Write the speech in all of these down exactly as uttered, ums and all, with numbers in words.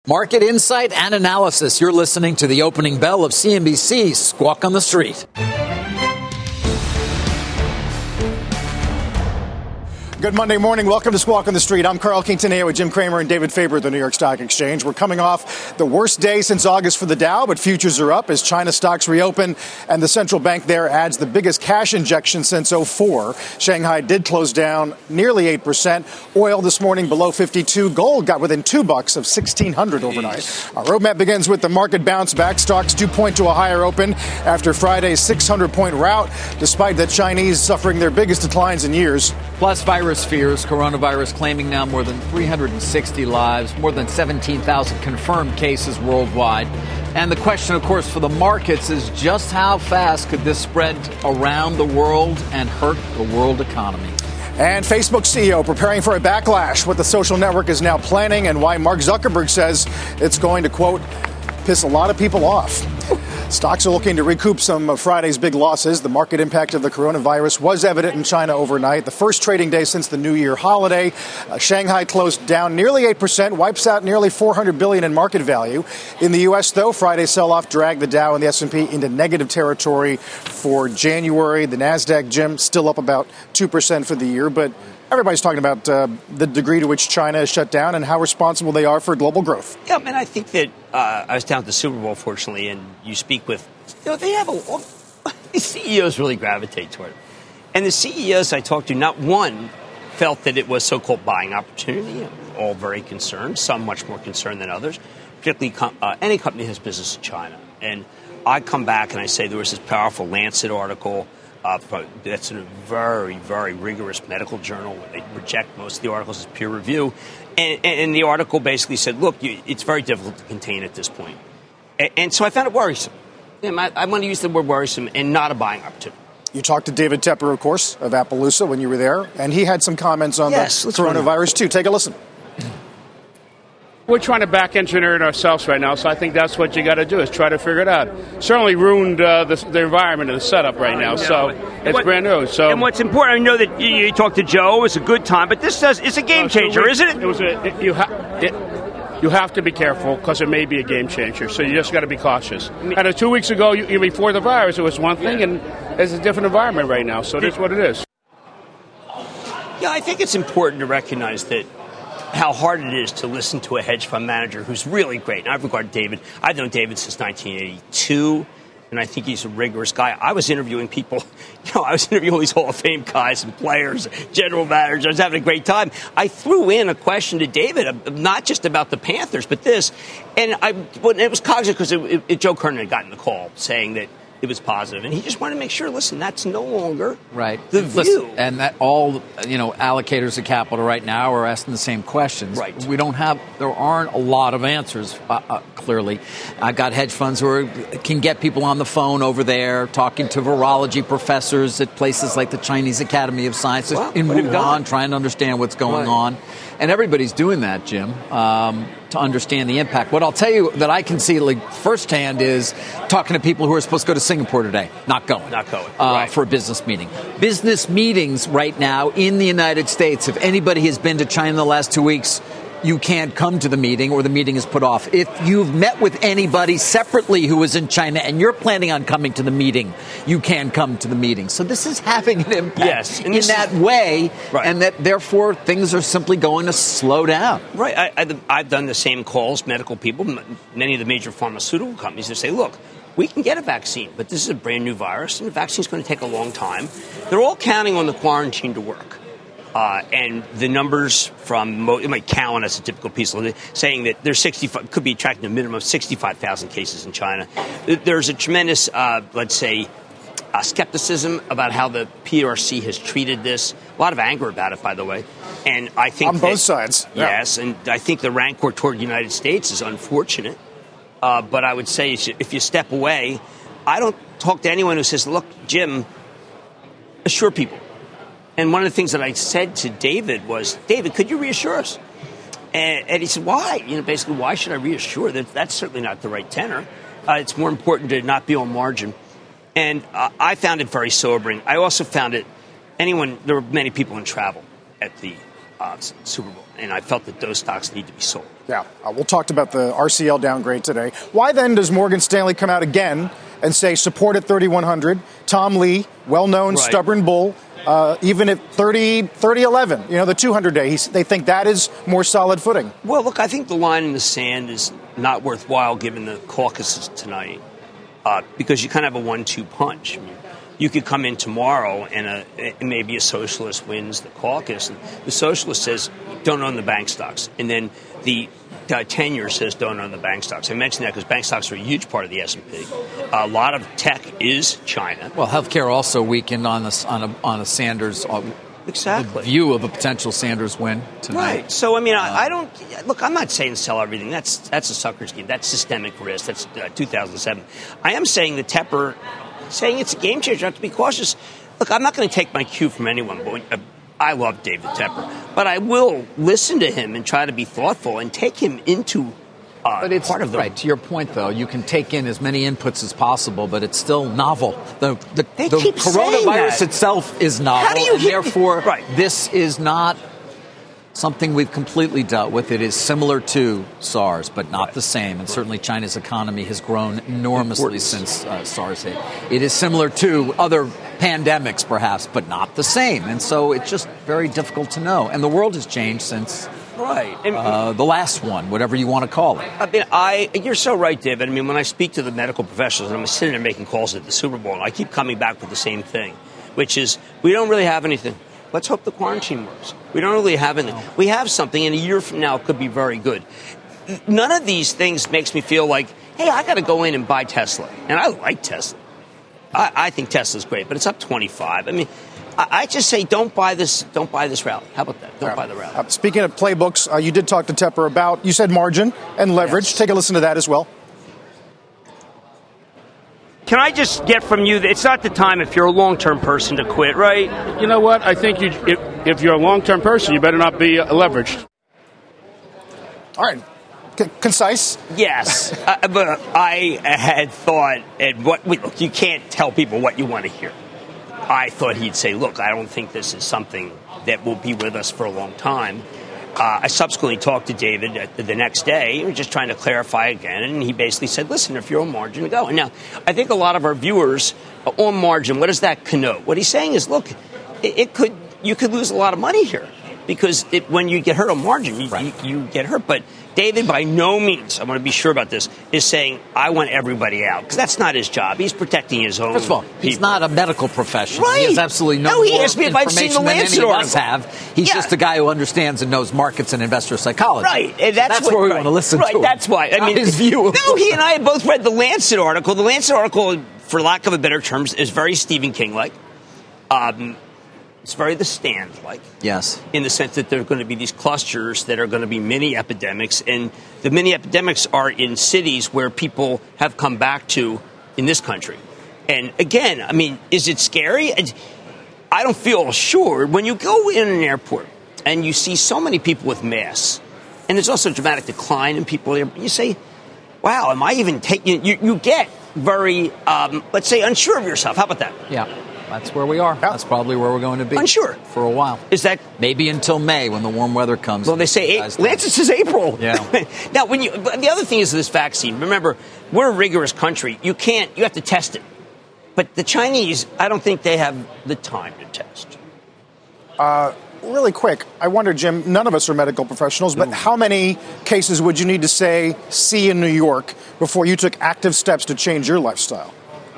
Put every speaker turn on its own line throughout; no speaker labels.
Market insight and analysis. You're listening to the opening bell of C N B C Squawk on the Street.
Good Monday morning. Welcome to Squawk on the Street. I'm Carl Quintanilla with Jim Cramer and David Faber at the New York Stock Exchange. We're coming off the worst day since August for the Dow, but futures are up as China stocks reopen and the central bank there adds the biggest cash injection since oh four. Shanghai did close down nearly eight percent. Oil this morning below fifty-two. Gold got within two bucks of sixteen hundred overnight. Our roadmap begins with the market bounce back. Stocks do point to a higher open after Friday's six hundred point rout, despite the Chinese suffering their biggest declines in years.
Plus virus fears, coronavirus claiming now more than three hundred sixty lives, more than seventeen thousand confirmed cases worldwide. And the question, of course, for the markets is just how fast could this spread around the world and hurt the world economy?
And Facebook C E O preparing for a backlash, what the social network is now planning and why Mark Zuckerberg says it's going to, quote, piss a lot of people off. Stocks are looking to recoup some of Friday's big losses. The market impact of the coronavirus was evident in China overnight. The first trading day since the New Year holiday. Uh, Shanghai closed down nearly eight percent, wipes out nearly four hundred billion dollars in market value. In the U S, though, Friday's sell-off dragged the Dow and the S and P into negative territory for January. The Nasdaq, Jim, still up about two percent for the year, but everybody's talking about uh, the degree to which China is shut down and how responsible they are for global growth.
Yeah, and I think that uh, I was down at the Super Bowl, fortunately, and you speak with, you know, they have a, these C E Os really gravitate toward it. And the C E Os I talked to, not one felt that it was so-called buying opportunity. All very concerned, some much more concerned than others, particularly com- uh, any company has business in China. And I come back and I say there was this powerful Lancet article. Uh, that's in a very, very rigorous medical journal where they reject most of the articles as peer review. And, and the article basically said, look, you, it's very difficult to contain at this point. And, and so I found it worrisome. I, I want to use the word worrisome and not a buying opportunity.
You talked to David Tepper, of course, of Appaloosa when you were there, and he had some comments on
yes,
the coronavirus, too. Take a listen.
We're trying to back engineer it ourselves right now, so I think that's what you got to do is try to figure it out. Certainly ruined uh, the, the environment and the setup right now, so it's what, brand new. So
and what's important, I know that you, you talked to Joe. It was a good time, but this does it's a game uh, changer,
we,
isn't it?
It was a it, you ha- it, you have to be careful because it may be a game changer. So you just got to be cautious. And uh, two weeks ago, you, before the virus, it was one thing, yeah. and it's a different environment right now. So it is what it is.
Yeah, I think it's important to recognize that. How hard it is to listen to a hedge fund manager who's really great. And I've regarded David. I've known David since nineteen eighty-two, and I think he's a rigorous guy. I was interviewing people, you know, I was interviewing all these Hall of Fame guys and players, general managers. I was having a great time. I threw in a question to David, not just about the Panthers, but this. And I, well, it was cognizant because it, it, it, Joe Kernan had gotten the call saying that it was positive, and he just wanted to make sure. Listen, that's no longer
right.
the
Listen,
view,
and that all you know allocators of capital right now are asking the same questions.
Right.
We don't have, there aren't a lot of answers. Uh, uh, clearly, I've got hedge funds who are, can get people on the phone over there, talking to virology professors at places like the Chinese Academy of Sciences
wow.
in Wuhan, trying to understand what's going right. on, and everybody's doing that, Jim. Um, to understand the impact. What I'll tell you that I can see like firsthand is talking to people who are supposed to go to Singapore today, not going.
Not going.
Uh,
right.
For a business meeting. Business meetings right now in the United States, if anybody has been to China in the last two weeks, you can't come to the meeting or the meeting is put off. If you've met with anybody separately who is in China and you're planning on coming to the meeting, you can come to the meeting. So this is having an impact
yes,
in that way,
right.
and that therefore things are simply going to slow down.
Right. I, I, I've done the same calls, medical people, many of the major pharmaceutical companies that say, look, we can get a vaccine, but this is a brand new virus, and the vaccine is going to take a long time. They're all counting on the quarantine to work. Uh, and the numbers from like Cowen, as a typical piece, saying that there's sixty-five could be tracking a minimum of sixty-five thousand cases in China. There's a tremendous, uh, let's say, uh, skepticism about how the P R C has treated this. A lot of anger about it, by the way. And I think
on
that,
both sides,
yes, yeah. and I think the rancor toward the United States is unfortunate. Uh, but I would say if you step away, I don't talk to anyone who says, "Look, Jim, assure people." And one of the things that I said to David was, David, could you reassure us? And, and he said, why? You know, basically, why should I reassure? That that's certainly not the right tenor. Uh, it's more important to not be on margin. And uh, I found it very sobering. I also found it, anyone, there were many people in travel at the uh, Super Bowl. And I felt that those stocks need to be sold.
Yeah, uh, we'll talk about the R C L downgrade today. Why then does Morgan Stanley come out again and say support at thirty-one hundred? Tom Lee, well-known, right. stubborn bull, uh, even at thirty, thirty eleven, you know, the two hundred day, he's, they think that is more solid footing.
Well, look, I think the line in the sand is not worthwhile given the caucuses tonight uh, because you kind of have a one two punch. I mean, you could come in tomorrow and a, maybe a socialist wins the caucus. And the socialist says, don't own the bank stocks. And then the uh, tenure says, don't own the bank stocks. I mention that because bank stocks are a huge part of the S and P. A lot of tech is China.
Well, healthcare also weakened on a, on a, on a Sanders uh,
exactly.
view of a potential Sanders win tonight.
Right. So, I mean, I, I don't – look, I'm not saying sell everything. That's that's a sucker's game. That's systemic risk. That's uh, two thousand seven. I am saying the Tepper – saying it's a game changer. I have to be cautious. Look, I'm not going to take my cue from anyone, but when, uh, I love David Tepper. But I will listen to him and try to be thoughtful and take him into uh,
but it's,
part of the...
Right, to your point, though, you can take in as many inputs as possible, but it's still novel. The, the,
they
the
keep
coronavirus itself is novel,
How do you
and
hear-
therefore
right.
this is not something we've completely dealt with. It is similar to SARS, but not right. the same. And right. certainly China's economy has grown enormously since uh, SARS hit. It is similar to other pandemics, perhaps, but not the same. And so it's just very difficult to know. And the world has changed since
right. and,
uh, the last one, whatever you want to call it.
I mean, I you're so right, David. I mean, when I speak to the medical professionals, and I'm sitting there making calls at the Super Bowl, and I keep coming back with the same thing, which is we don't really have anything. Let's hope the quarantine works. We don't really have anything. We have something, and a year from now it could be very good. None of these things makes me feel like, hey, I got to go in and buy Tesla. And I like Tesla. I, I think Tesla's great, but it's up twenty-five. I mean, I, I just say don't buy this. Don't buy this rally. How about that? Don't
yeah.
buy the rally.
Uh, speaking of playbooks, uh, you did talk to Tepper about, you said margin and leverage. Yes. Take a listen to that as well.
Can I just get from you that it's not the time if you're a long-term person to quit, right?
You know what? I think you, if, if you're a long-term person, you better not be uh, leveraged.
All right. C- concise?
Yes. uh, but I had thought, and what look, you can't tell people what you want to hear. I thought he'd say, look, I don't think this is something that will be with us for a long time. Uh, I subsequently talked to David the next day, just trying to clarify again, and he basically said, listen, if you're on margin, go. And now, I think a lot of our viewers are on margin. What does that connote? What he's saying is, look, it, it could you could lose a lot of money here because it, when you get hurt on margin, you, right. you, you get hurt. But David, by no means, I want to be sure about this, is saying, I want everybody out. Because that's not his job. He's protecting his own
First of all,
people.
He's not a medical professional.
Right.
He has absolutely no,
no he
more
asked me if I'd seen the Lancet article.
Have. He's
yeah.
just a guy who understands and knows markets and investor psychology.
Right. And that's
that's
what,
where we
right.
want to listen
right.
to him.
That's why. I
not
mean,
his view. Of
no, he and I have both read the Lancet article. The Lancet article, for lack of a better term, is very Stephen King-like. Um, It's very The Stand-like.
Yes.
In the sense that there are going to be these clusters that are going to be mini epidemics. And the mini epidemics are in cities where people have come back to in this country. And again, I mean, is it scary? I don't feel assured. When you go in an airport and you see so many people with masks, and there's also a dramatic decline in people there, you say, wow, am I even taking... You, you get very, um, let's say, unsure of yourself. How about that?
Yeah. That's where we are. Yeah. That's probably where we're going to be.
Unsure.
For a while.
Is that...
Maybe until May when the warm weather comes.
Well, they say... A- Lancet says April.
Yeah.
Now, when you... The other thing is this vaccine. Remember, we're a rigorous country. You can't... You have to test it. But the Chinese, I don't think they have the time to test.
Uh, really quick, I wonder, Jim, none of us are medical professionals, but how many cases would you need to, say, see in New York before you took active steps to change your lifestyle?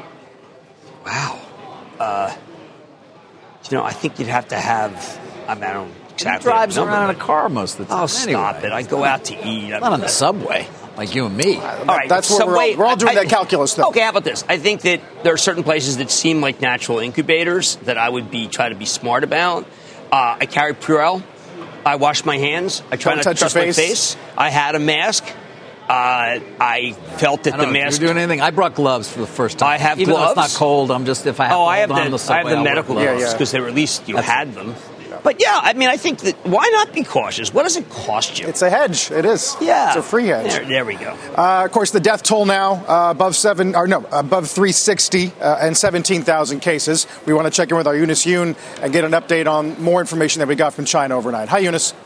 Wow. Uh, you know, I think you'd have to have, I mean, I don't exactly.
He drives around in a car most of the time.
Oh, stop
anyway.
it. I go out to eat.
Not on the subway, like you and me.
Uh, all right, that's where we're all, we're all doing I, that calculus, though.
Okay, how about this? I think that there are certain places that seem like natural incubators that I would be try to be smart about. Uh, I carry Purell. I wash my hands. I try
don't
not to touch
my
face. face. I had a mask. Uh, I felt that
I
the
don't know
mask.
If you're doing anything. I brought gloves for the first time.
I have
Even
gloves.
Though it's not cold. I'm just if I have
oh,
to
I have
hold
the,
on the subway,
I have the
I'll
medical
gloves.
gloves because yeah, yeah. they were at least you
That's
had them. But yeah, I mean, I think that why not be cautious? What does it cost you?
It's a hedge. It is.
Yeah,
it's a free hedge.
There, there we go.
Uh, of course, the death toll now uh, above seven, or no, above three sixty uh, and seventeen thousand cases. We want to check in with our Eunice Yoon and get an update on more information that we got from China overnight. Hi, Eunice.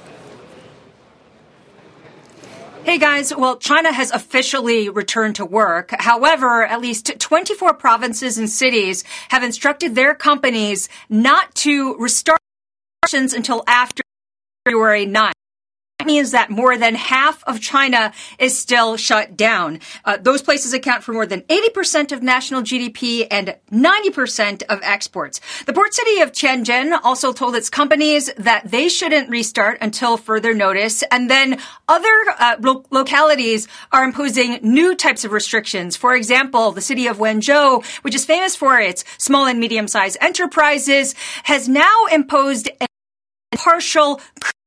Hey guys, well, China has officially returned to work. However, at least twenty-four provinces and cities have instructed their companies not to restart operations until after February ninth. That means that more than half of China is still shut down. Uh, those places account for more than eighty percent of national G D P and ninety percent of exports. The port city of Tianjin also told its companies that they shouldn't restart until further notice. And then other uh, lo- localities are imposing new types of restrictions. For example, the city of Wenzhou, which is famous for its small and medium-sized enterprises, has now imposed a partial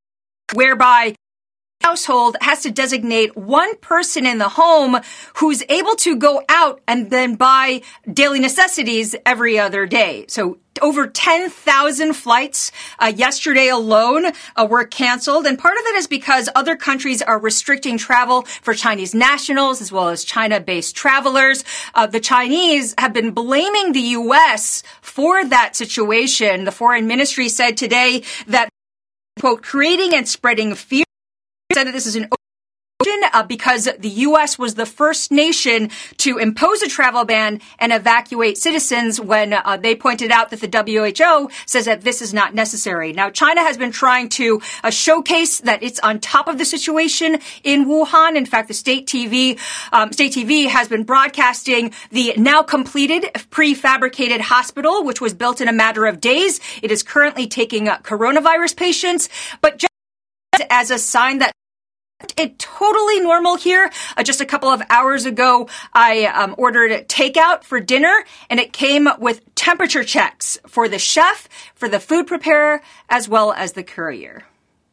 whereby household has to designate one person in the home who's able to go out and then buy daily necessities every other day. So over ten thousand flights uh, yesterday alone uh, were canceled. And part of it is because other countries are restricting travel for Chinese nationals as well as China-based travelers. Uh, the Chinese have been blaming the U S for that situation. The foreign ministry said today that, quote, creating and spreading fear, said that this is an Uh, because the U S was the first nation to impose a travel ban and evacuate citizens when uh, they pointed out that the W H O says that this is not necessary. Now, China has been trying to uh, showcase that it's on top of the situation in Wuhan. In fact, the state T V, um, state T V has been broadcasting the now completed prefabricated hospital, which was built in a matter of days. It is currently taking uh, coronavirus patients, but just as a sign that it totally normal here. Uh, just a couple of hours ago, I um, ordered takeout for dinner, and it came with temperature checks for the chef, for the food preparer, as well as the courier.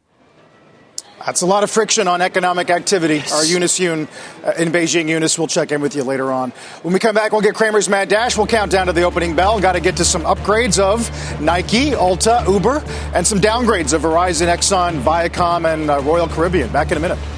That's a lot of friction on economic activity. Yes. Our Eunice Yoon uh, in Beijing. Eunice, we'll check in with you later on. When we come back, we'll get Cramer's Mad Dash. We'll count down to the opening bell. Got to get to some upgrades of Nike, Ulta, Uber, and some downgrades of Verizon, Exxon, Viacom, and uh, Royal Caribbean. Back in a minute.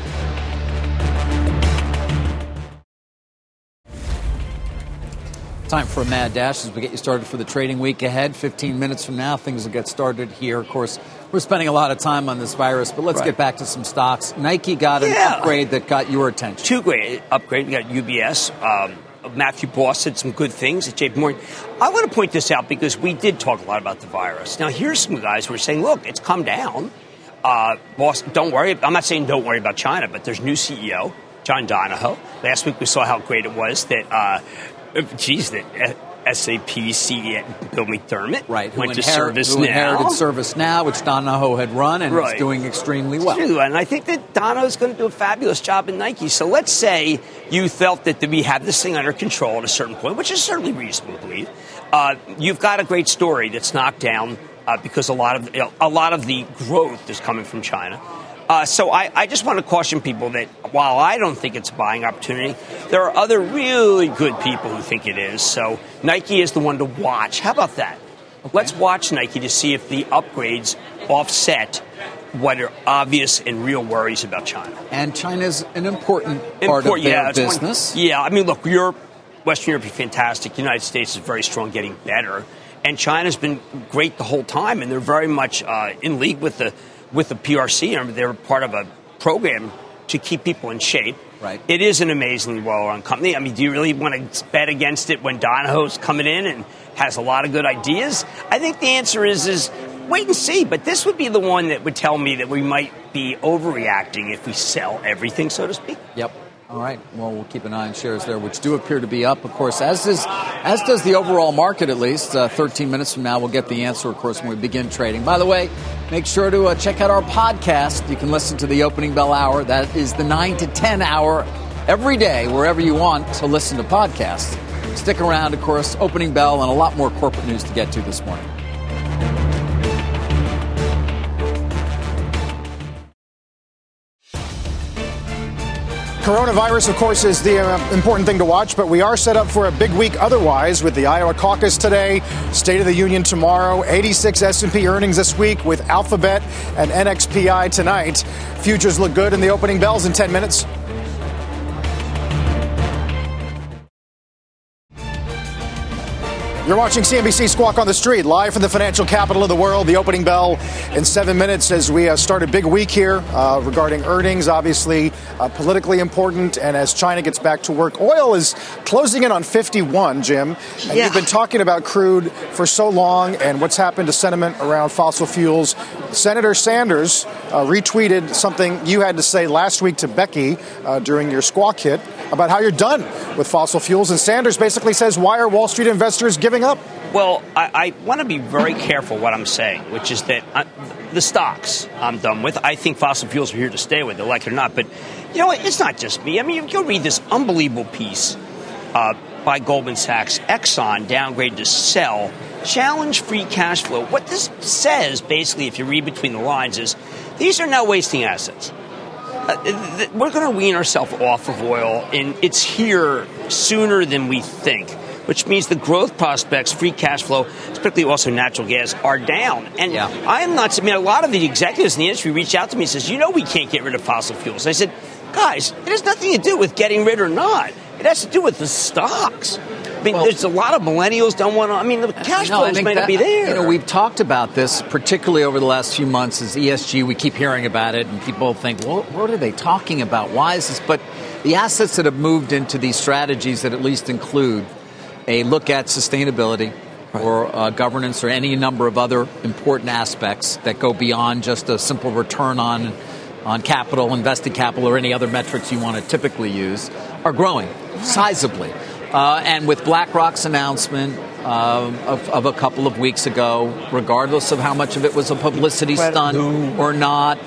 Time for a Mad Dash as we get you started for the trading week ahead. fifteen minutes from now, things will get started here. Of course, we're spending a lot of time on this virus, but let's right. get back to some stocks. Nike got an yeah. upgrade that got your attention.
Two great upgrades. We got U B S. Um, Matthew Boss said some good things at J P Morgan. I want to point this out because we did talk a lot about the virus. Now, here's some guys who are saying, look, it's come down. Uh, boss, don't worry. I'm not saying don't worry about China, but there's new C E O, John Donahoe. Last week we saw how great it was that uh, Geez, that S A P C E O Bill McDermott
right, who
went
inherit,
to ServiceNow.
Who inherited ServiceNow, which Donahoe had run, and
right.
is doing extremely well.
True, and I think that Donahoe's going to do a fabulous job in Nike. So let's say you felt that we have this thing under control at a certain point, which is certainly reasonable to believe. Uh, you've got a great story that's knocked down uh, because a lot of you know, a lot of the growth is coming from China. Uh, so I, I just want to caution people that while I don't think it's a buying opportunity, there are other really good people who think it is. So Nike is the one to watch. How about that? Okay. Let's watch Nike to see if the upgrades offset what are obvious and real worries about China.
And China's an important part Import, of their
yeah,
business.
One, yeah, I mean, look, Europe, Western Europe is fantastic. The United States is very strong, getting better. And China's been great the whole time, and they're very much uh, in league with the with the P R C. And they're part of a program to keep people in shape.
Right.
It is an amazingly well-run company. I mean, do you really want to bet against it when Donahoe's coming in and has a lot of good ideas? I think the answer is is wait and see. But this would be the one that would tell me that we might be overreacting if we sell everything, so to speak.
Yep. All right. Well, we'll keep an eye on shares there, which do appear to be up, of course, as does, as does the overall market, at least. Uh, thirteen minutes from now, we'll get the answer, of course, when we begin trading. By the way, make sure to uh, check out our podcast. You can listen to the opening bell hour. That is the nine to ten hour every day, wherever you want to listen to podcasts. Stick around, of course, opening bell and a lot more corporate news to get to this morning.
Coronavirus, of course, is the uh, important thing to watch, but we are set up for a big week otherwise with the Iowa caucus today, State of the Union tomorrow, eighty-six S and P earnings this week with Alphabet and N X P I tonight. Futures look good in the opening bells in ten minutes. You're watching C N B C Squawk on the Street, live from the financial capital of the world. The opening bell in seven minutes as we uh, start a big week here uh, regarding earnings, obviously uh, politically important. And as China gets back to work, oil is closing in on fifty-one, Jim. And
yeah.
you've been talking about crude for so long and what's happened to sentiment around fossil fuels. Senator Sanders uh, retweeted something you had to say last week to Becky uh, during your Squawk hit about how you're done with fossil fuels. And Sanders basically says, why are Wall Street investors giving up?
Well, I, I want to be very careful what I'm saying, which is that I, the stocks I'm done with. I think fossil fuels are here to stay, whether they like it or not. But you know what? It's not just me. I mean, you go read this unbelievable piece uh, by Goldman Sachs. Exxon downgraded to sell, challenge free cash flow. What this says, basically, if you read between the lines, is these are now wasting assets. Uh, th- we're going to wean ourselves off of oil, and it's here sooner than we think, which means the growth prospects, free cash flow, particularly also natural gas, are down. And yeah. I am not, I mean, a lot of the executives in the industry reach out to me and says, you know, we can't get rid of fossil fuels. I said, guys, it has nothing to do with getting rid or not. It has to do with the stocks. I mean, well, there's a lot of millennials don't want to, I mean, the cash
no,
flows may
that,
not be there.
You know, we've talked about this, particularly over the last few months, as E S G. We keep hearing about it, and people think, well, what are they talking about? Why is this? But the assets that have moved into these strategies that at least include a look at sustainability right. or uh, governance or any number of other important aspects that go beyond just a simple return on on capital, invested capital, or any other metrics you want to typically use, are growing sizably. Uh, and with BlackRock's announcement uh, of, of a couple of weeks ago, regardless of how much of it was a publicity stunt or not,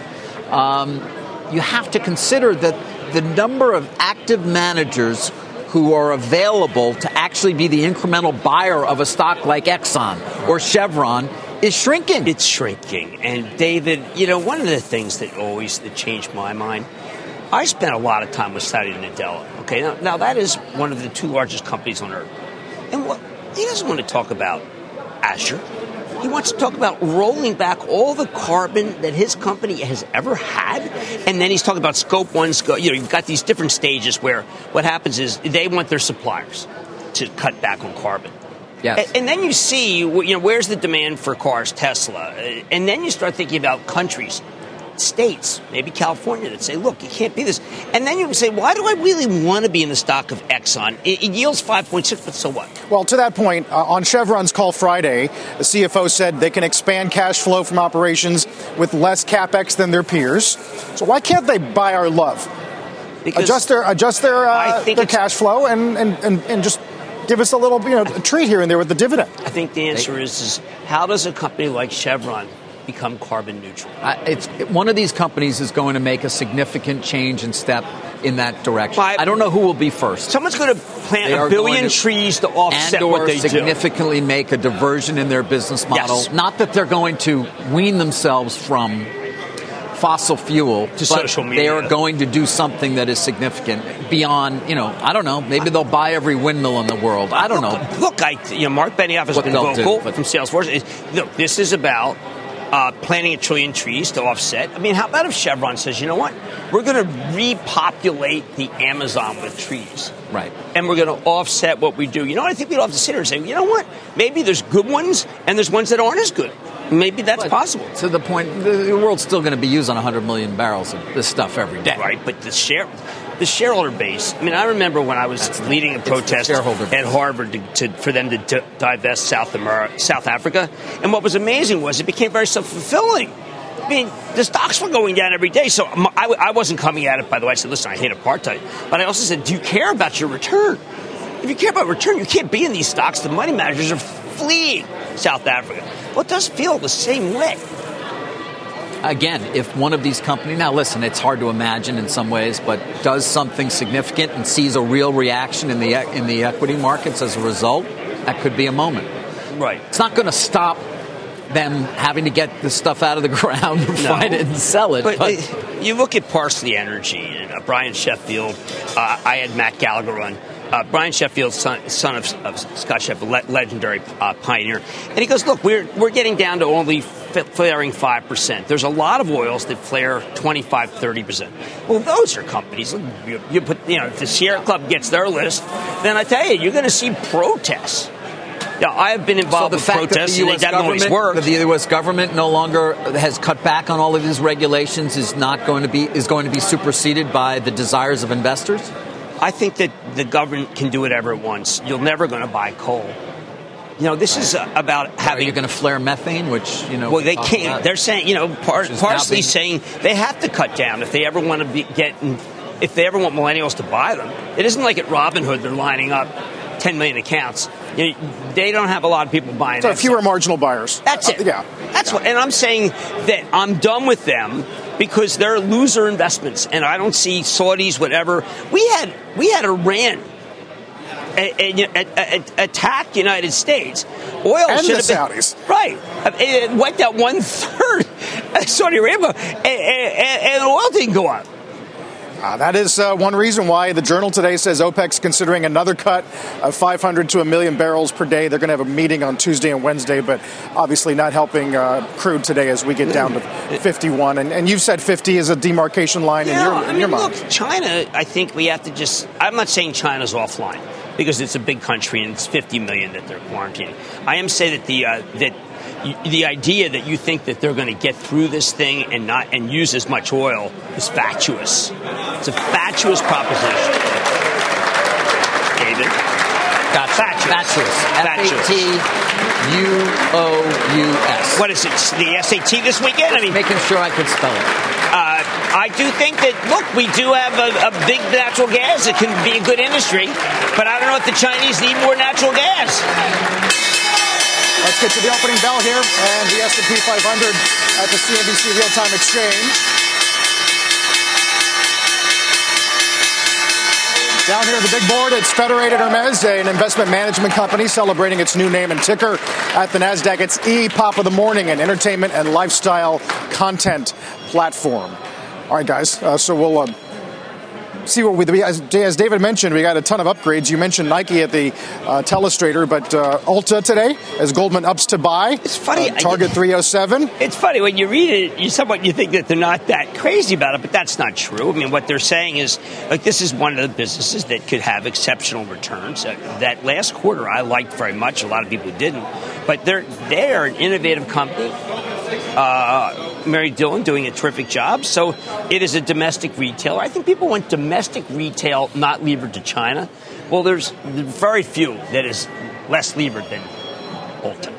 um, you have to consider that the number of active managers who are available to actually be the incremental buyer of a stock like Exxon or Chevron is shrinking.
It's shrinking. And David, you know, one of the things that always that changed my mind, I spent a lot of time with Satya Nadella. Okay, now, now that is one of the two largest companies on earth. And what he doesn't want to talk about Azure. He wants to talk about rolling back all the carbon that his company has ever had. And then he's talking about scope one, scope, you know, you've got these different stages where what happens is they want their suppliers to cut back on carbon.
Yes.
And, and then you see, you know, where's the demand for cars, Tesla? And then you start thinking about countries, states, maybe California, that say, look, you can't be this. And then you say, why do I really want to be in the stock of Exxon? It, it yields five point six, but so what?
Well, to that point, uh, on Chevron's call Friday, the C F O said they can expand cash flow from operations with less CapEx than their peers. So why can't they buy our love? Because adjust their, adjust their, uh, their cash flow and, and, and, and just give us a little, you know, a treat here and there with the dividend.
I think the answer is, is how does a company like Chevron become carbon neutral?
Uh, it's one of these companies is going to make a significant change and step in that direction. By, I don't know who will be first.
Someone's going to plant a billion to, trees to offset
and
what they
do. And or significantly make a diversion in their business model.
Yes.
Not that they're going to wean themselves from fossil fuel,
to
but
social media.
They are going to do something that is significant beyond, you know, I don't know, maybe they'll buy every windmill in the world. I don't
look,
know.
Look, I, you know, Mark Benioff has
what
been vocal
do,
from Salesforce. Look, this is about Uh, planting a trillion trees to offset. I mean, how about if Chevron says, you know what, we're going to repopulate the Amazon with trees.
Right.
And we're going to offset what we do. You know what, I think we'd have to sit here and say, you know what, maybe there's good ones and there's ones that aren't as good. Maybe that's but possible.
To the point, the world's still going to be using one hundred million barrels of this stuff every day.
Right, but the share... The shareholder base. I mean, I remember when I was That's leading a protest at Harvard to, to, for them to d- divest South America, South Africa, and what was amazing was it became very self-fulfilling. I mean, the stocks were going down every day, so I, I wasn't coming at it. By the way, I said, "Listen, I hate apartheid," but I also said, "Do you care about your return? If you care about return, you can't be in these stocks. The money managers are fleeing South Africa." Well, it does feel the same way.
Again, if one of these companies, now listen, it's hard to imagine in some ways, but does something significant and sees a real reaction in the in the equity markets as a result, that could be a moment.
Right.
It's not going to stop them having to get this stuff out of the ground, refine no. it, and sell it.
But,
but
uh, you look at Parsley Energy, and uh, Brian Sheffield, uh, I had Matt Gallagher on. Uh, Brian Sheffield, son, son of, of Scott Sheffield, le- legendary uh, pioneer. And he goes, look, we're we're getting down to only flaring five percent. There's a lot of oils that flare twenty-five, thirty percent. Well, those are companies. You, you put, you know, if the Sierra Club gets their list, then I tell you, you're going to see protests. Yeah, I have been involved
so
with
fact
protests,
that the
and they don't always
government,
work.
that the U S government no longer has cut back on all of these regulations is not going to be is going to be superseded by the desires of investors?
I think that the government can do whatever it wants. You're never going to buy coal. You know, this is uh, about having.
Are you going to flare methane? Which you know,
well, they can't.
about,
They're saying, you know, par- partially
being,
saying they have to cut down if they ever want to be, get. If they ever want millennials to buy them. It isn't like at Robinhood they're lining up ten million accounts. You know, they don't have a lot of people buying.
So
that
fewer
stuff.
marginal buyers.
That's it.
Uh, yeah,
that's what. And I'm saying that I'm done with them because they're loser investments, and I don't see Saudis, whatever. We had we had Iran a, a, a, a, attack United States. Oil
and
should
the
have been
Saudis.
Right. It wiped out one third of Saudi Arabia, and, and, and oil didn't go up.
Uh, that is uh, one reason why the Journal today says OPEC's considering another cut of five hundred to a million barrels per day. They're going to have a meeting on Tuesday and Wednesday, but obviously not helping uh, crude today as we get down to fifty-one. And, and you've said fifty is a demarcation line
yeah,
in your, in
I mean,
your mind.
Look, China, I think we have to just, I'm not saying China's offline because it's a big country and it's fifty million that they're quarantining. I am saying that the, uh, that the idea that you think that they're going to get through this thing and not and use as much oil is fatuous. It's a fatuous proposition. David?
Gotcha.
Fatuous.
Fatuous.
Fatuous.
F A T U O U S.
What is it? The S A T this weekend? I mean,
making sure I could spell it.
Uh, I do think that, look, we do have a, a big natural gas. It can be a good industry, but I don't know if the Chinese need more natural gas.
Let's get to the opening bell here and the S and P five hundred at the C N B C Real-Time Exchange. Down here at the big board, it's Federated Hermes, an investment management company celebrating its new name and ticker at the NASDAQ. It's E, Pop of the Morning, an entertainment and lifestyle content platform. All right, guys, uh, so we'll... Uh, See what we as, as David mentioned, we got a ton of upgrades. You mentioned Nike at the uh, telestrator, but uh, Ulta today as Goldman ups to buy.
It's funny.
Uh, Target three oh seven.
It's funny when you read it. You somewhat you think that they're not that crazy about it, but that's not true. I mean, what they're saying is like this is one of the businesses that could have exceptional returns. Uh, that last quarter I liked very much. A lot of people didn't, but they're they're an innovative company. Uh, Mary Dillon doing a terrific job. So it is a domestic retailer. I think people want domestic retail not levered to China. Well, there's very few that is less levered than Ulta.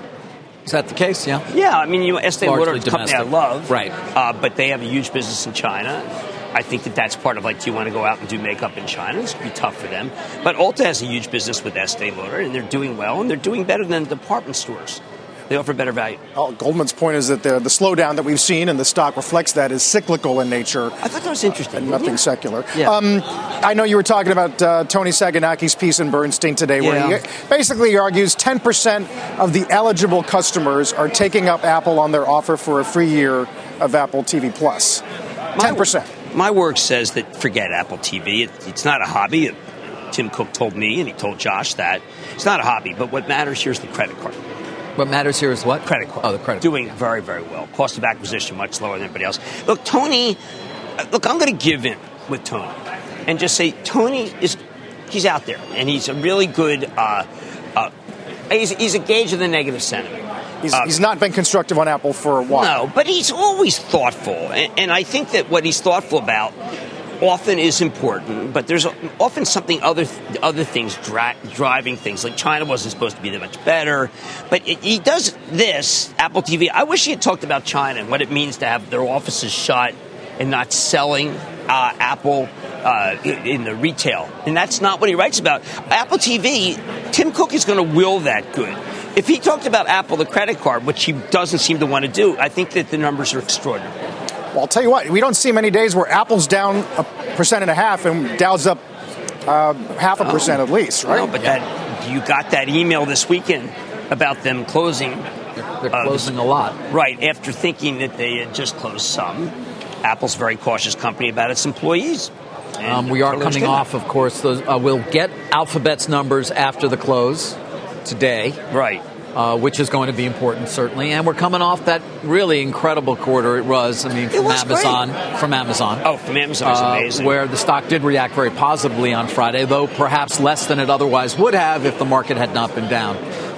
Is that the case? Yeah.
Yeah. I mean, you know, Estee Lauder is a company I
domestic.
love.
Right.
Uh, but they have a huge business in China. I think that that's part of, like, do you want to go out and do makeup in China? It's going to be tough for them. But Ulta has a huge business with Estee Lauder, and they're doing well, and they're doing better than department stores. They offer better value.
Oh, Goldman's point is that the, the slowdown that we've seen and the stock reflects that is cyclical in nature.
I thought that was interesting.
And nothing
yeah.
secular.
Yeah.
Um, I know you were talking about uh, Tony Saganaki's piece in Bernstein today, where
yeah.
he basically argues ten percent of the eligible customers are taking up Apple on their offer for a free year of Apple T V Plus. ten percent.
My, my work says that forget Apple T V. It, it's not a hobby. It, Tim Cook told me, and he told Josh that. It's not a hobby, but what matters here is the credit card.
What matters here is what?
Credit card.
Oh, the credit card.
Doing very, very well. Cost of acquisition much lower than everybody else. Look, Tony, look, I'm going to give in with Tony and just say Tony is, he's out there, and he's a really good, uh, uh, he's, he's a gauge of the negative sentiment.
He's,
uh,
he's not been constructive on Apple for a while.
No, but he's always thoughtful, and, and I think that what he's thoughtful about often is important, but there's often something other other things dra- driving things. Like China wasn't supposed to be that much better, but it, he does this Apple T V. I wish he had talked about China and what it means to have their offices shut and not selling uh, Apple uh, in, in the retail. And that's not what he writes about. Apple T V, Tim Cook is going to will that good. If he talked about Apple, the credit card, which he doesn't seem to want to do, I think that the numbers are extraordinary.
Well, I'll tell you what, we don't see many days where Apple's down a percent and a half and Dow's up uh, half a
oh,
percent at least, right?
No, but yeah. that you got that email this weekend about them closing.
They're, they're uh, closing a lot.
Right, after thinking that they had just closed some. Apple's a very cautious company about its employees.
Um, we are coming off, of course, those, uh, we'll get Alphabet's numbers after the close today.
Right.
Uh, which is going to be important, certainly. And we're coming off that really incredible quarter it was, I mean, from Amazon.
Great.
From Amazon.
Oh, from Amazon is
uh,
amazing.
Where the stock did react very positively on Friday, though perhaps less than it otherwise would have if the market had not been down.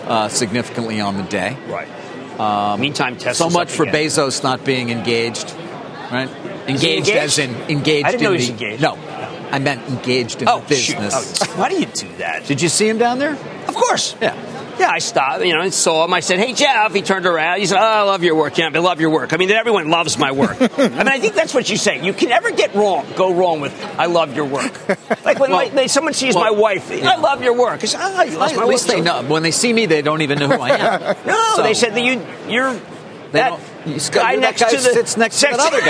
uh, significantly on the day.
Right. Um, Meantime, Tesla's
so much for
again.
Bezos not being engaged, right? Engaged,
engaged
as in engaged.
I didn't know
in
he was
the,
engaged.
No, I meant engaged in
oh,
the business.
Shoot. Oh, why do you do that?
Did you see him down there?
Of course.
Yeah.
Yeah, I stopped, you know, and saw him. I said, hey, Jeff. He turned around. He said, oh, I love your work. Yeah, I love your work. I mean, everyone loves my work. I mean, I think that's what you say. You can never get wrong, go wrong with, I love your work. Like when well, my, someone sees well, my wife, yeah. I love your work. I say, oh, you love my
At
work.
least they know. When they see me, they don't even know who I am.
no,
so,
they said that you, you're
they
that
you
guy
that
next
guy
to the...
sits next to that other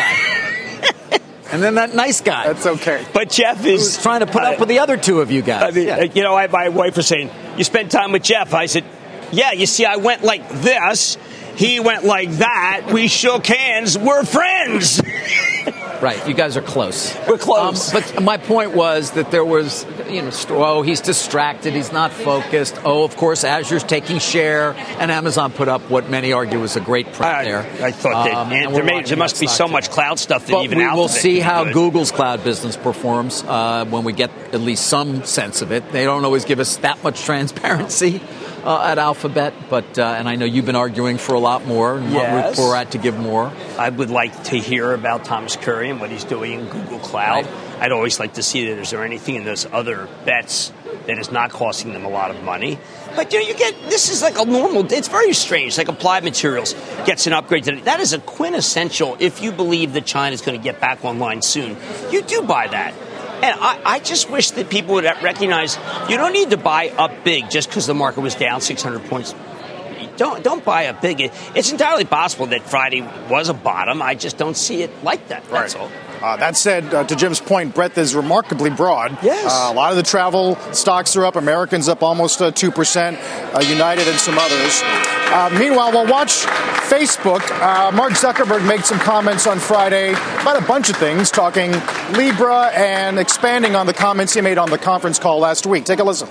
guy. And then that nice guy.
That's okay.
But Jeff is...
Who's trying to put uh, up with the other two of you guys.
I mean, yeah. You know, I, my wife was saying, you spend time with Jeff. I said... Yeah, you see, I went like this. He went like that. We shook hands. We're friends.
Right. You guys are close.
We're close.
Um, but my point was that there was, you know, oh, he's distracted. He's not focused. Oh, of course, Azure's taking share. And Amazon put up what many argue was a great print
I,
there.
I thought that um, and there, may, there must be so too. much cloud stuff that
but
even
we
Alphabet
will see how
good.
Google's cloud business performs uh, when we get at least some sense of it. They don't always give us that much transparency. Uh, at Alphabet, but uh, and I know you've been arguing for a lot more and
yes.
want Porat to give more.
I would like to hear about Thomas Curry and what he's doing in Google Cloud. Right. I'd always like to see that is there anything in those other bets that is not costing them a lot of money. But you know, you get this is like a normal. It's very strange. Like Applied Materials gets an upgrade today. That is a quintessential. If you believe that China is going to get back online soon, you do buy that. And I, I just wish that people would recognize you don't need to buy up big just because the market was down six hundred points. Don't don't buy up big. It's entirely possible that Friday was a bottom. I just don't see it like that. That's
right.
all.
Uh, that said, uh, to Jim's point, breadth is remarkably broad.
Yes.
Uh, a lot of the travel stocks are up. Americans up almost uh, two percent. Uh, United and some others. Uh, meanwhile, we'll watch Facebook. Uh, Mark Zuckerberg made some comments on Friday about a bunch of things, talking Libra and expanding on the comments he made on the conference call last week. Take a listen.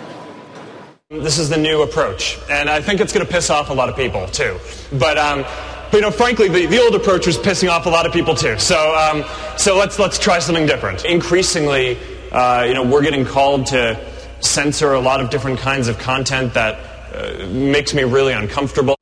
This is the new approach, and I think it's going to piss off a lot of people, too. But, um, but you know, frankly, the, the old approach was pissing off a lot of people, too. So um, so let's let's try something different. Increasingly, uh, you know, we're getting called to censor a lot of different kinds of content that uh, makes me really uncomfortable.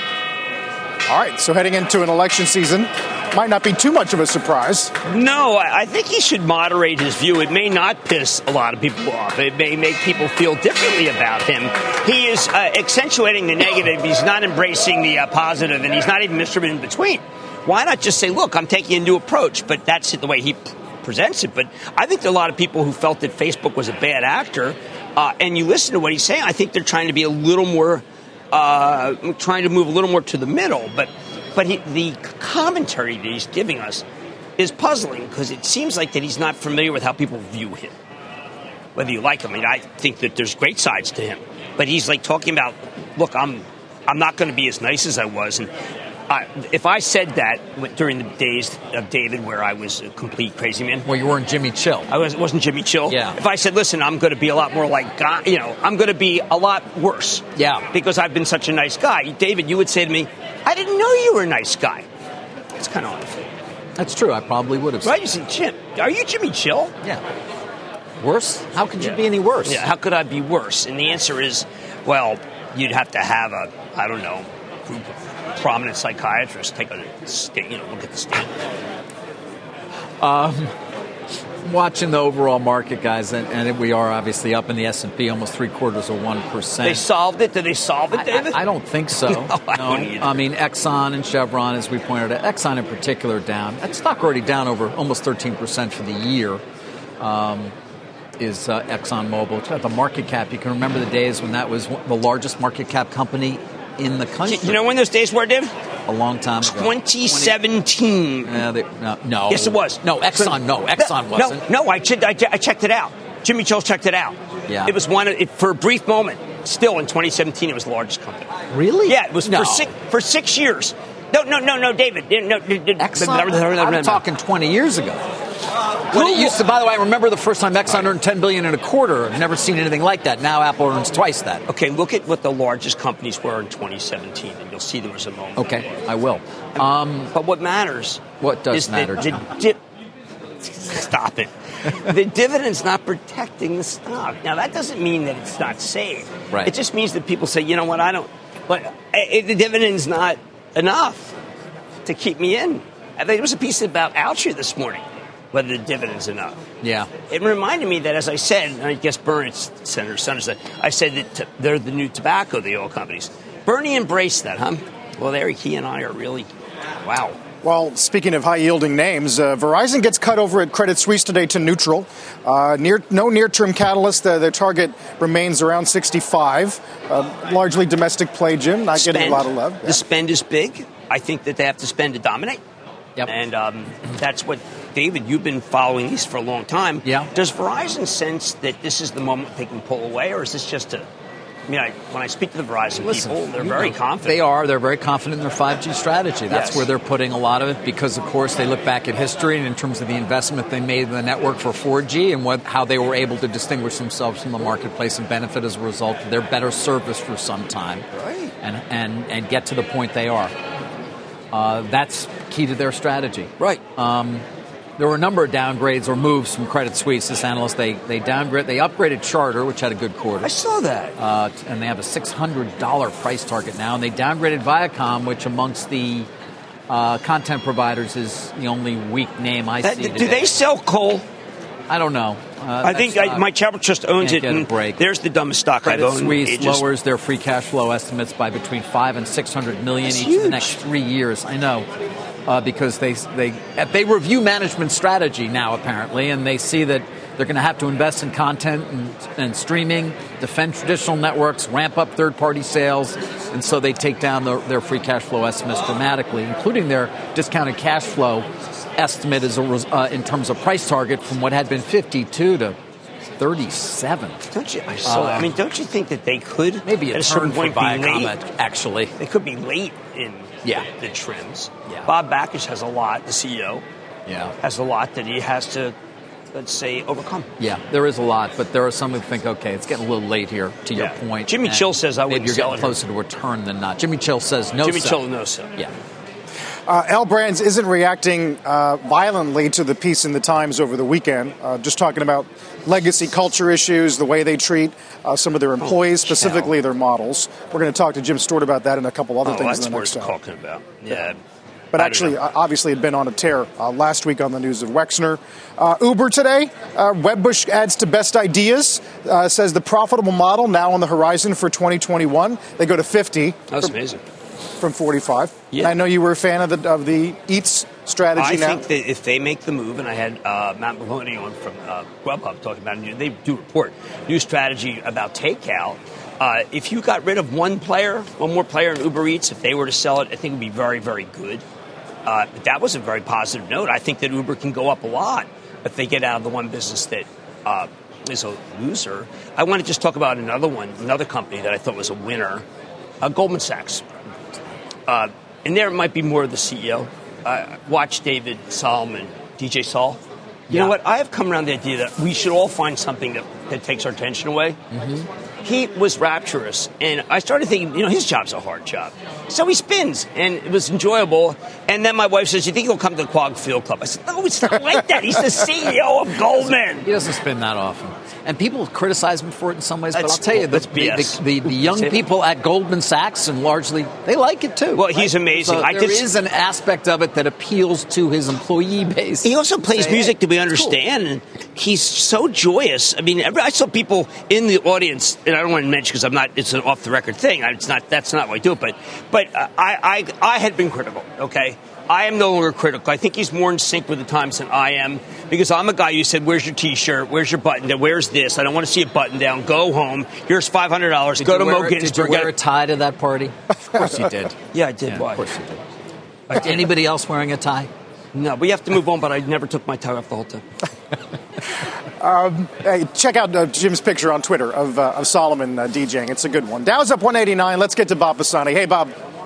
All right, so heading into an election season, might not be too much of a surprise.
No, I think he should moderate his view. It may not piss a lot of people off. It may make people feel differently about him. He is uh, accentuating the negative. He's not embracing the uh, positive, and he's not even Mister In Between. Why not just say, look, I'm taking a new approach, but that's the way he p- presents it. But I think there are a lot of people who felt that Facebook was a bad actor, uh, and you listen to what he's saying, I think they're trying to be a little more, uh, trying to move a little more to the middle, but But he, the commentary that he's giving us is puzzling because it seems like that he's not familiar with how people view him. Whether you like him, I mean, I think that there's great sides to him. But he's like talking about, look, I'm I'm not going to be as nice as I was. And I, if I said that during the days of David where I was a complete crazy man.
Well, you weren't Jimmy Chill.
I was, wasn't Jimmy Chill.
Yeah.
If I said, listen, I'm going to be a lot more like God, you know, I'm going to be a lot worse.
Yeah.
Because I've been such a nice guy. David, you would say to me, I didn't know you were a nice guy. It's kind of awful.
That's true. I probably would have said.
Right? You say, Jim, are you Jimmy Chill?
Yeah. Worse? How could you
yeah.
be any worse?
Yeah, how could I be worse? And the answer is, well, you'd have to have a, I don't know, group of prominent psychiatrists take a, you know, look at the stand.
Um, watching the overall market, guys, and, and we are obviously up in the S and P almost three quarters of one percent.
They solved it? Did they solve it, David?
I, I, I don't think so.
no, I
no.
don't either.
I mean, Exxon and Chevron, as we pointed out, Exxon in particular down. That stock already down over almost thirteen percent for the year. Um, is uh, ExxonMobil. It's got the market cap. You can remember the days when that was the largest market cap company in the country.
You know when those days were, David?
A long time ago.
twenty seventeen.
Uh, they, no, no.
Yes, it was.
No, Exxon, no. Exxon
no,
wasn't.
No, no I, checked, I, I checked it out. Jimmy Chill checked it out.
Yeah.
It was one, it, for a brief moment, still in twenty seventeen, it was the largest company.
Really?
Yeah, it was
no.
for, six, for six years. No, no, no, no, David. No,
Exxon? I'm talking twenty years ago. When it used to, by the way, I remember the first time Exxon earned ten billion dollars in a quarter. I've never seen anything like that. Now Apple earns twice that.
Okay, look at what the largest companies were in twenty seventeen, and you'll see there was a moment.
Okay, I will. Um,
but what matters?
What does
is
matter?
The, the dip. Stop it. the dividend's not protecting the stock. Now, that doesn't mean that it's not safe.
Right.
It just means that people say, you know what, I don't, but it, the dividend's not enough to keep me in. I think there was a piece about Altria this morning, whether the dividend's enough.
Yeah.
It reminded me that, as I said, and I guess Bernie, Senator Sanders said, I said that t- they're the new tobacco, the oil companies. Bernie embraced that, huh? Well, there he and I are really, wow.
Well, speaking of high-yielding names, uh, Verizon gets cut over at Credit Suisse today to neutral. Uh, near, no near-term catalyst. Uh, their target remains around sixty-five. Uh, largely domestic play, Jim. Not
Spend,
getting a lot of love. Yeah.
The spend is big. I think that they have to spend to dominate.
Yep.
And um, that's what, David, you've been following these for a long time.
Yeah.
Does Verizon sense that this is the moment they can pull away, or is this just a... I mean, I, when I speak to the Verizon
Listen,
people, they're
you
very
know,
confident.
They are. They're very confident in their five G strategy. That's
Yes.
where they're putting a lot of it because, of course, they look back at history and in terms of the investment they made in the network for four G and what, how they were able to distinguish themselves from the marketplace and benefit as a result of their better service for some time.
Right.
And, and, and get to the point they are. Uh, that's key to their strategy.
Right.
Um, there were a number of downgrades or moves from Credit Suisse. This analyst, they they downgrade, they upgraded Charter, which had a good quarter.
I saw that.
Uh, and they have a six hundred dollars price target now. And they downgraded Viacom, which amongst the uh, content providers is the only weak name I
That,
see
do
today.
they sell coal?
I don't know. Uh,
I think I, my Chapel Trust owns
can't
it.
get a
And
break.
there's the dumbest stock
Credit
I've owned.
Suisse
It just-
lowers their free cash flow estimates by between five and six hundred million
That's
each in the
huge.
next three years. I know, uh, because they they they review management strategy now apparently, and they see that they're going to have to invest in content and, and streaming, defend traditional networks, ramp up third-party sales, and so they take down their, their free cash flow estimates dramatically, including their discounted cash flow estimate as a, res- uh, in terms of price target from what had been fifty-two to thirty-seven.
Don't you? I saw.
Uh,
I mean, don't you think that they could
Maybe a
at a certain
turn for
point be
Viacom,
late?
actually.
They could be late in
Yeah.
the, the trims.
Yeah.
Bob Backus has a lot. The C E O
Yeah.
has a lot that he has to, let's say, overcome.
Yeah, there is a lot, but there are some who think, okay, it's getting a little late here, to
Yeah.
your point.
Jimmy
and
Chill says I
maybe
wouldn't
you're
sell
getting
it.
closer to a return than not. Jimmy Chill says no
Jimmy
sell.
Chill, no sell.
Yeah.
Uh, L Brands isn't reacting uh, violently to the piece in the Times over the weekend, uh, just talking about legacy culture issues, the way they treat uh, some of their employees,
Oh,
specifically
cow.
their models. We're going to talk to Jim Stewart about that and a couple other
Oh,
things
that's
in the
what
next
it's
hour.
talking about. Yeah.
But
I don't
actually,
know.
uh, obviously, had been on a tear uh, last week on the news of Wexner. Uh, Uber today, uh, Wedbush adds to best ideas, uh, says the profitable model now on the horizon for twenty twenty-one. They go to fifty.
That's
from,
amazing.
from forty-five.
Yeah.
And I know you were a fan of the of the Eats strategy
I
now.
think that if they make the move, and I had uh, Matt Maloney on from uh, Grubhub talking about it, they do report new strategy about takeout. Uh, if you got rid of one player, one more player in Uber Eats, if they were to sell it, I think it would be very, very good. Uh, but that was a very positive note. I think that Uber can go up a lot if they get out of the one business that uh, is a loser. I want to just talk about another one, another company that I thought was a winner, uh, Goldman Sachs. Uh, and there might be more of the C E O. Uh, watch David Solomon, D J Saul. You
Yeah.
know what? I have come around the idea that we should all find something that, that takes our attention away. Mm-hmm. He was rapturous, and I started thinking, you know, his job's a hard job. So he spins, and it was enjoyable. And then my wife says, you think he'll come to the Quag Field Club? I said, no, it's not like that. He's the C E O of Goldman.
He doesn't spin that often. And people criticize him for it in some ways, but
That's-
I'll tell you, the,
that's B S.
the, the, the young people at Goldman Sachs, and largely, they like it too.
Well, he's amazing.
So
I
there
did-
is an aspect of it that appeals to his employee base.
He also plays
Say,
music
hey,
that we
it's cool.
understand, and he's so joyous. I mean, every, I saw people in the audience, and I don't want to mention because I'm not. It's an off-the-record thing. It's not. That's not why I do it. But, but uh, I, I, I had been critical. Okay, I am no longer critical. I think he's more in sync with the times than I am because I'm a guy who said, "Where's your T-shirt? Where's your button down? Where's this? I don't want to see a button down. Go home. Here's five hundred dollars.
Did
Go
you
to
wear-
Mo
Did you
Ginsburg."
wear a tie to that party? Of course you did.
Yeah, I did.
Yeah,
Why?
of course you did. Is anybody else wearing a tie?
No, we have to move on. But I never took my tie off the whole time.
Um, hey, check out uh, Jim's picture on Twitter of, uh, of Solomon uh, DJing. It's a good one. Dow's up one eighty-nine. Let's get to Bob Pisani. Hey, Bob.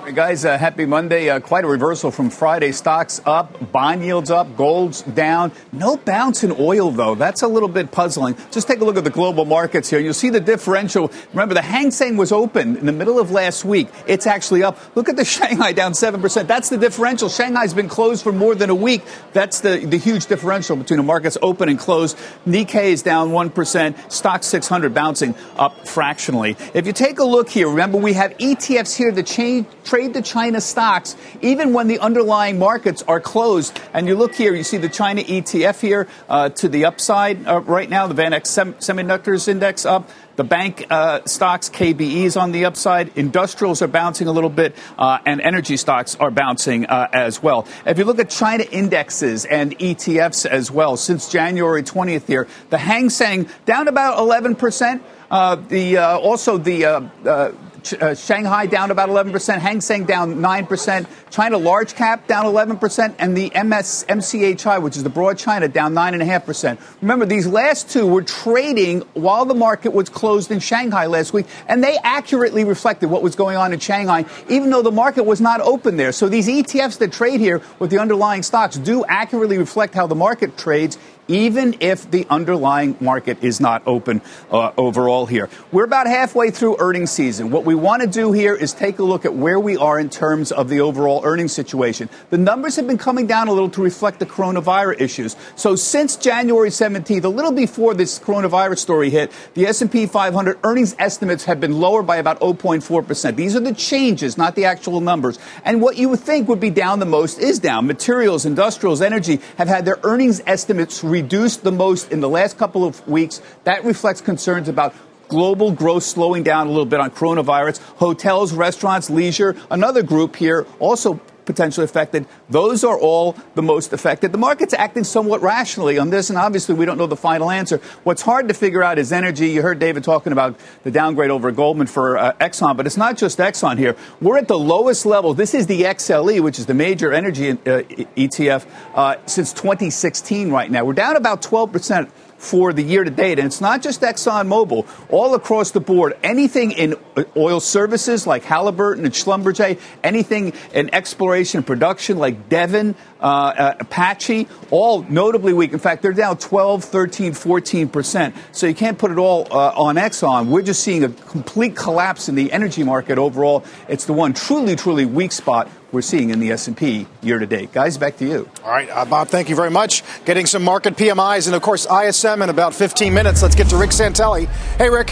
Hey guys, uh, happy Monday. Uh, quite a reversal from Friday. Stocks up, bond yields up, gold's down. No bounce in oil, though. That's a little bit puzzling. Just take a look at the global markets here. You'll see the differential. Remember, the Hang Seng was open in the middle of last week. It's actually up. Look at the Shanghai down seven percent. That's the differential. Shanghai's been closed for more than a week. That's the, the huge differential between the markets open and closed. Nikkei is down one percent. Stock six hundred bouncing up fractionally. If you take a look here, remember, we have E T Fs here to change, trade the China stocks, even when the underlying markets are closed. And you look here, you see the China E T F here uh, to the upside uh, right now, the VanEck Sem- Semiconductors Index up. The bank uh, stocks, K B E is on the upside. Industrials are bouncing a little bit, uh, and energy stocks are bouncing uh, as well. If you look at China indexes and E T Fs as well, since January twentieth here, the Hang Seng down about eleven percent. Uh, the uh, also the uh, uh, Uh, Shanghai down about eleven percent, Hang Seng down nine percent, China large cap down eleven percent, and the M S, M C H I, which is the broad China, down nine point five percent. Remember, these last two were trading while the market was closed in Shanghai last week, and they accurately reflected what was going on in Shanghai, even though the market was not open there. So these E T Fs that trade here with the underlying stocks do accurately reflect how the market trades, even if the underlying market is not open uh, overall here. We're about halfway through earnings season. What we want to do here is take a look at where we are in terms of the overall earnings situation. The numbers have been coming down a little to reflect the coronavirus issues. So since January seventeenth, a little before this coronavirus story hit, the S and P five hundred earnings estimates have been lower by about zero point four percent. These are the changes, not the actual numbers. And what you would think would be down the most is down. Materials, industrials, energy have had their earnings estimates reduced. reduced the most in the last couple of weeks. That reflects concerns about global growth slowing down a little bit on coronavirus. Hotels, restaurants, leisure, another group here also potentially affected. Those are all the most affected. The market's acting somewhat rationally on this, and obviously we don't know the final answer. What's hard to figure out is energy. You heard David talking about the downgrade over Goldman for uh, Exxon, but it's not just Exxon here. We're at the lowest level. This is the X L E, which is the major energy uh, E T F, uh, since twenty sixteen right now. We're down about twelve percent for the year to date. And it's not just ExxonMobil. All across the board, anything in oil services like Halliburton and Schlumberger, anything in exploration and production like Devon, uh, uh, Apache, all notably weak. In fact, they're down twelve, thirteen, fourteen percent. So you can't put it all uh, on Exxon. We're just seeing a complete collapse in the energy market overall. It's the one truly, truly weak spot we're seeing in the S and P year to date. Guys, back to you.
All right, uh, Bob, thank you very much. Getting some market P M Is and, of course, I S M in about fifteen minutes. Let's get to Rick Santelli. Hey, Rick.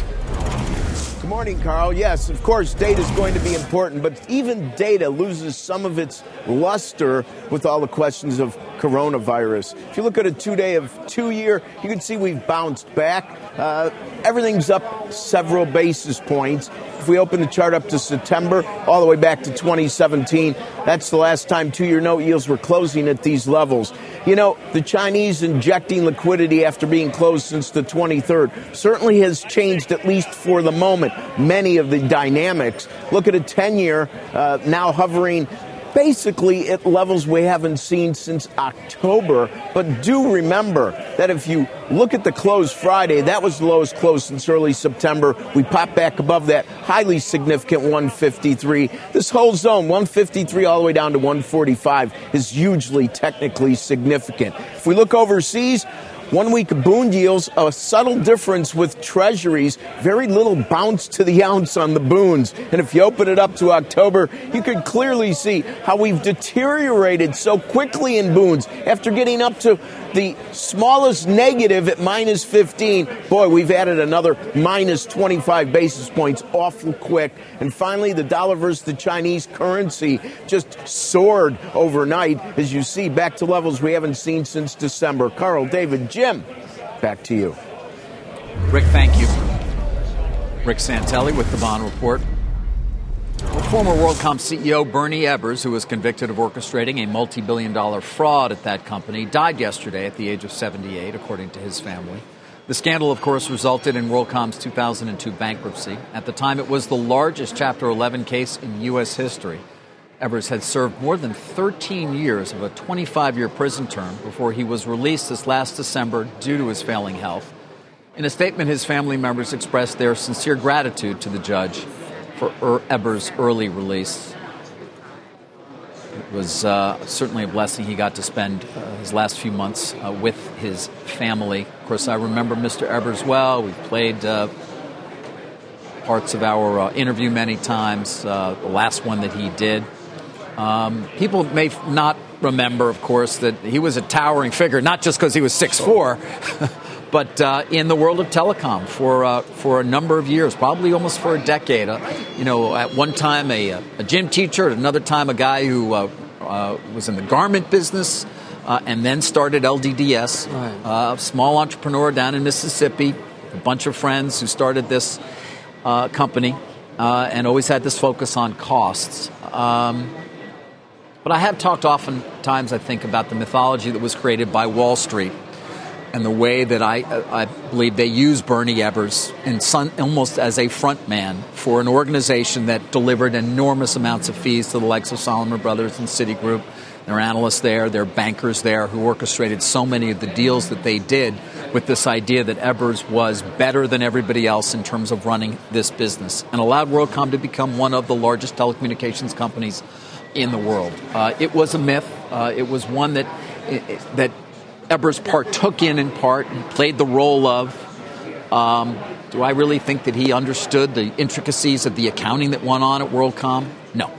Good morning, Carl. Yes, of course, data is going to be important, but even data loses some of its luster with all the questions of coronavirus. If you look at a two-day of two-year, you can see we've bounced back. Uh, everything's up several basis points. If we open the chart up to September, all the way back to twenty seventeen, that's the last time two-year note yields were closing at these levels. You know, the Chinese injecting liquidity after being closed since the twenty-third certainly has changed, at least for the moment, many of the dynamics. Look at a ten-year uh, now hovering basically at levels we haven't seen since October. But do remember that if you look at the close Friday, that was the lowest close since early September. We popped back above that highly significant one fifty-three. This whole zone, one fifty-three all the way down to one forty-five, is hugely technically significant. If we look overseas, one-week bond yields, a subtle difference with treasuries, very little bounce to the ounce on the bonds. And if you open it up to October, you could clearly see how we've deteriorated so quickly in bonds. After getting up to the smallest negative at minus fifteen, boy, we've added another minus twenty-five basis points awful quick. And finally, the dollar versus the Chinese currency just soared overnight, as you see, back to levels we haven't seen since December. Carl, David, Jim, back to you.
Rick, thank you. Rick Santelli with the Bond Report. Well, former WorldCom C E O Bernie Ebbers, who was convicted of orchestrating a multi-billion dollar fraud at that company, died yesterday at the age of seventy-eight, according to his family. The scandal, of course, resulted in WorldCom's two thousand two bankruptcy. At the time, it was the largest Chapter eleven case in U S history. Ebbers had served more than thirteen years of a twenty-five-year prison term before he was released this last December due to his failing health. In a statement, his family members expressed their sincere gratitude to the judge for Ebbers' early release. It was uh, certainly a blessing. He got to spend uh, his last few months uh, with his family. Of course, I remember Mister Ebers well. We've played uh, parts of our uh, interview many times, uh, the last one that he did. Um, people may f- not remember, of course, that he was a towering figure, not just because he was six foot four, but uh, in the world of telecom for uh, for a number of years, probably almost for a decade. Uh, you know, at one time a, a gym teacher, at another time a guy who uh, uh, was in the garment business, uh, and then started L D D S, right. uh, a small entrepreneur down in Mississippi, a bunch of friends who started this uh, company, uh, and always had this focus on costs. Um, but I have talked oftentimes, I think, about the mythology that was created by Wall Street and the way that I, I believe they use Bernie Ebbers in some, almost as a front man for an organization that delivered enormous amounts of fees to the likes of Salomon Brothers and Citigroup. There are analysts there, there are bankers there who orchestrated so many of the deals that they did with this idea that Ebbers was better than everybody else in terms of running this business and allowed WorldCom to become one of the largest telecommunications companies in the world. Uh, it was a myth. Uh, it was one that it, that Ebbers partook in in part and played the role of. Um, do I really think that he understood the intricacies of the accounting that went on at WorldCom? No,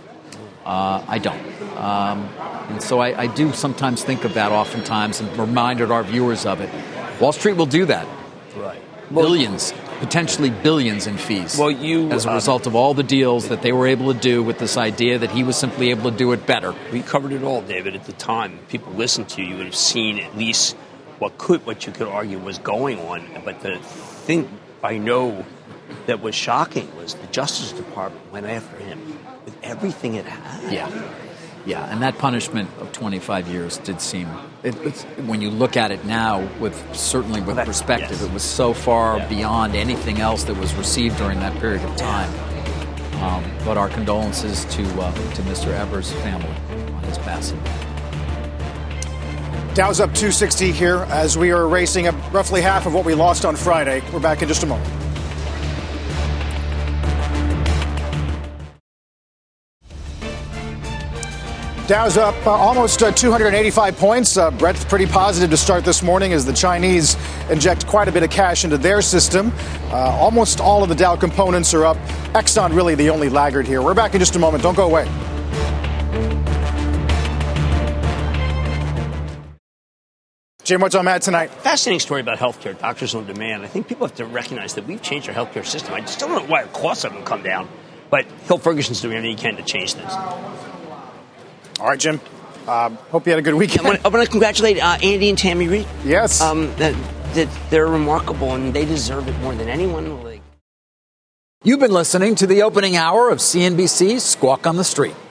uh, I don't. Um, and so I, I do sometimes think of that oftentimes and reminded our viewers of it. Wall Street will do that.
Right.
Billions, potentially billions in fees.
Well, you
as a
um,
result of all the deals that they were able to do with this idea that he was simply able to do it better.
We covered it all, David, at the time. People listened to you, you would have seen at least what could, what you could argue was going on. But the thing I know that was shocking was the Justice Department went after him with everything it had.
Yeah. Yeah, and that punishment of twenty-five years did seem, it, it's, when you look at it now, with certainly with well, perspective, yes. It was so far yeah. beyond anything else that was received during that period of time. Um, but our condolences to uh, to Mister Ebbers' family on his passing.
Dow's up two sixty here as we are erasing roughly half of what we lost on Friday. We're back in just a moment. Dow's up uh, almost uh, two hundred eighty-five points. Uh, Brett's pretty positive to start this morning as the Chinese inject quite a bit of cash into their system. Uh, almost all of the Dow components are up. Exxon really the only laggard here. We're back in just a moment. Don't go away. Jim, what's on Matt tonight?
Fascinating story about healthcare, doctors on demand. I think people have to recognize that we've changed our healthcare system. I just don't know why the costs haven't come down, but Hill Ferguson's doing everything he can to change this.
All right, Jim. Uh, hope you had a good weekend.
I want to congratulate uh, Andy and Tammy Reid.
Yes.
Um, that, that they're remarkable, and they deserve it more than anyone in the league.
You've been listening to the opening hour of C N B C's Squawk on the Street.